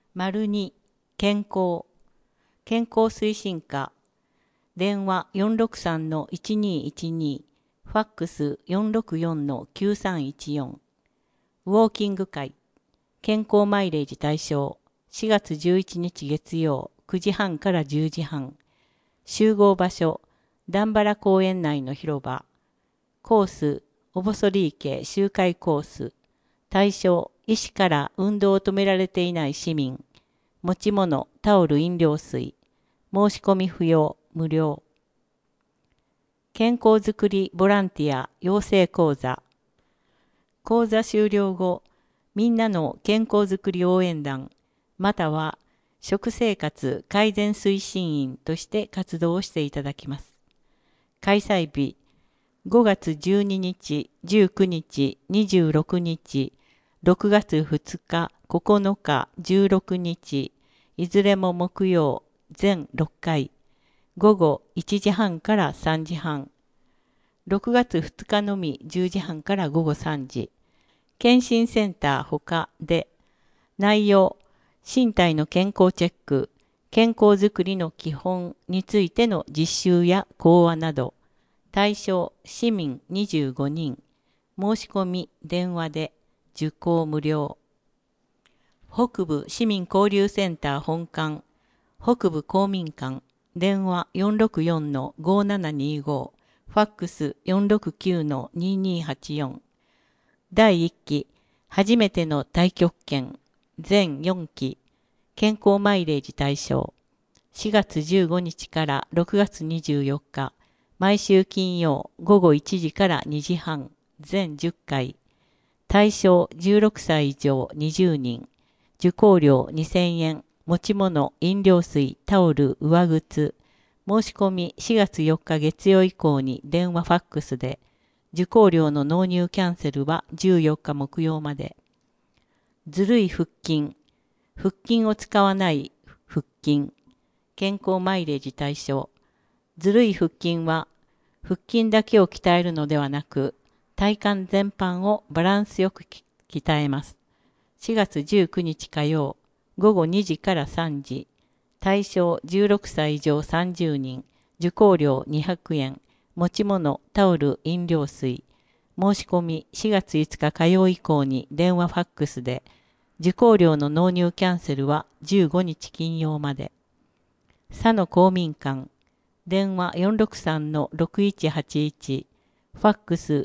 2健康推進課電話463-1212ファックス464-9314ウォーキング会健康マイレージ対象4月11日月曜9時半から10時半集合場所ダンバラ公園内の広場コースオボソリー家周回コース対象医師から運動を止められていない市民持ち物タオル飲料水申し込み不要無料健康づくりボランティア養成講座講座終了後みんなの健康づくり応援団または食生活改善推進員として活動をしていただきます。開催日5月12日、19日、26日、6月2日、9日、16日、いずれも木曜、全6回、午後1時半から3時半、6月2日のみ10時半から午後3時、健診センターほかで、内容、身体の健康チェック、健康づくりの基本についての実習や講話など、対象市民25人、申し込み電話で受講無料。北部市民交流センター本館、北部公民館、電話464-5725、ファックス469-2284。第1期、初めての太極拳、全4期、健康マイレージ対象、4月15日から6月24日、毎週金曜午後1時から2時半、全10回、対象16歳以上20人、受講料2000円、持ち物、飲料水、タオル、上靴、申し込み4月4日月曜以降に電話ファックスで、受講料の納入キャンセルは14日木曜まで。ずるい腹筋を使わない腹筋、健康マイレージ対象。ずるい腹筋は、腹筋だけを鍛えるのではなく、体幹全般をバランスよく鍛えます。4月19日火曜、午後2時から3時、対象16歳以上30人、受講料200円、持ち物、タオル、飲料水、申し込み4月5日火曜以降に電話ファックスで、受講料の納入キャンセルは15日金曜まで。佐野公民館、電話463-6181、ファックス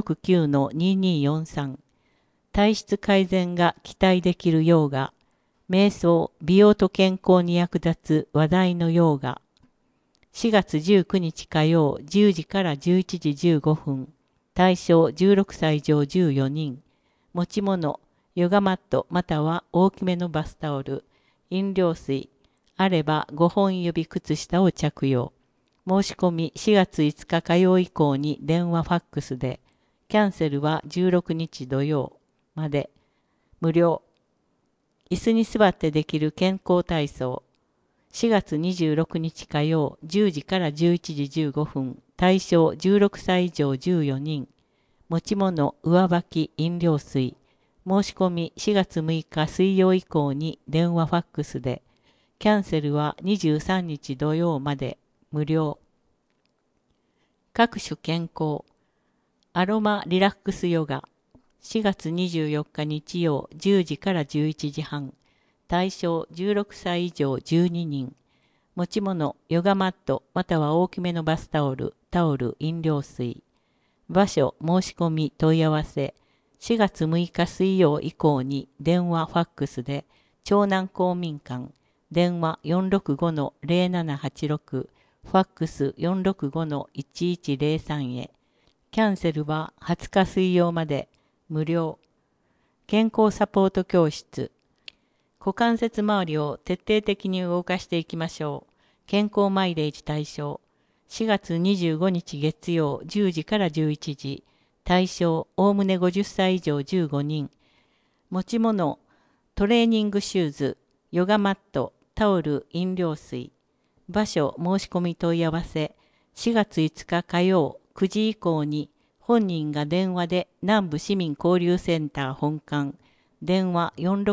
469-2243、体質改善が期待できるヨーガ、瞑想、美容と健康に役立つ話題のヨーガ、4月19日火曜10時から11時15分、対象16歳以上14人、持ち物、ヨガマットまたは大きめのバスタオル、飲料水、あれば5本指靴下を着用。申し込み4月5日火曜以降に電話ファックスで、キャンセルは16日土曜まで。無料。椅子に座ってできる健康体操。4月26日火曜10時から11時15分、対象16歳以上14人、持ち物、上履き、飲料水、申し込み4月6日水曜以降に電話ファックスで、キャンセルは23日土曜まで、無料。各種健康、アロマリラックスヨガ、4月24日日曜10時から11時半、対象16歳以上12人、持ち物、ヨガマットまたは大きめのバスタオル、タオル、飲料水、場所、申し込み、問い合わせ、4月6日水曜以降に電話ファックスで、長南公民館、電話465-0786、ファックス465-1103へ。キャンセルは20日水曜まで、無料。健康サポート教室。股関節周りを徹底的に動かしていきましょう。健康マイレージ対象。4月25日月曜10時から11時。対象、おおむね50歳以上15人。持ち物、トレーニングシューズ、ヨガマット、タオル、飲料水。場所、申し込み問い合わせ。4月5日火曜9時以降に本人が電話で南部市民交流センター本館、 電話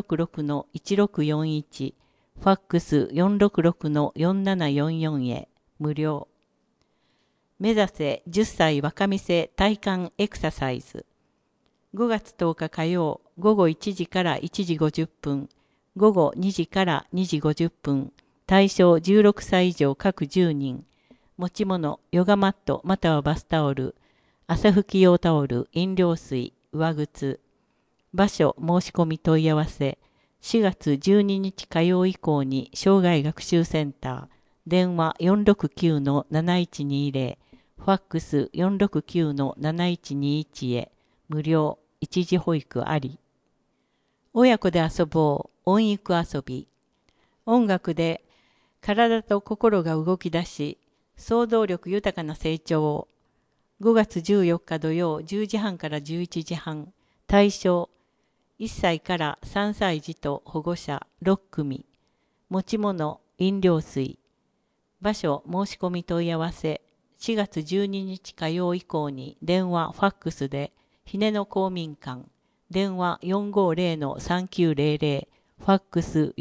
466-1641、ファックス466-4744へ、無料。目指せ10歳若見せ体幹エクササイズ。5月10日火曜、午後1時から1時50分、午後2時から2時50分、対象16歳以上各10人。持ち物、ヨガマットまたはバスタオル、汗拭き用タオル、飲料水、上靴。場所、申し込み問い合わせ。4月12日火曜以降に生涯学習センター、電話469-7120、ファックス469-7121へ、無料、一時保育あり。親子で遊ぼう、音育遊び。音楽で体と心が動き出し、想像力豊かな成長を。5月14日土曜10時半から11時半、対象、1歳から3歳児と保護者6組。持ち物、飲料水。場所、申し込み問い合わせ。4月12日火曜以降に電話、ファックスで、ひねの公民館。電話450-3900、ファックス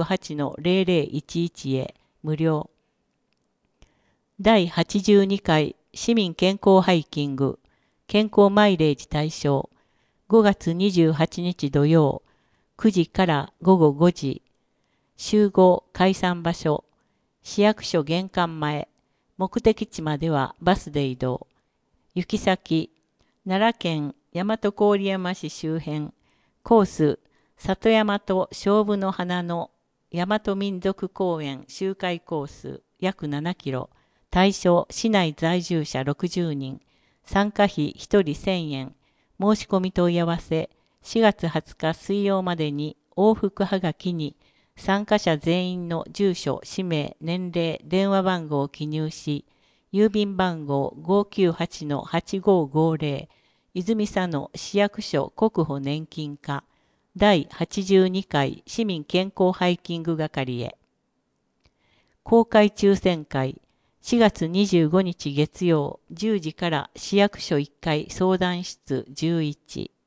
468-0011へ、無料。第82回市民健康ハイキング、健康マイレージ対象。5月28日土曜、9時から午後5時。集合解散場所、市役所玄関前。目的地まではバスで移動。行き先、奈良県大和郡山市周辺。コース、里山と菖蒲の花の大和民族公園周回コース約7キロ。対象、市内在住者60人。参加費1人1000円。申し込み問い合わせ、4月20日水曜までに往復はがきに参加者全員の住所、氏名、年齢、電話番号を記入し、郵便番号 598-8550、泉佐野市役所国保年金課、第82回市民健康ハイキング係へ。公開抽選会、4月25日月曜10時から市役所1階相談室11。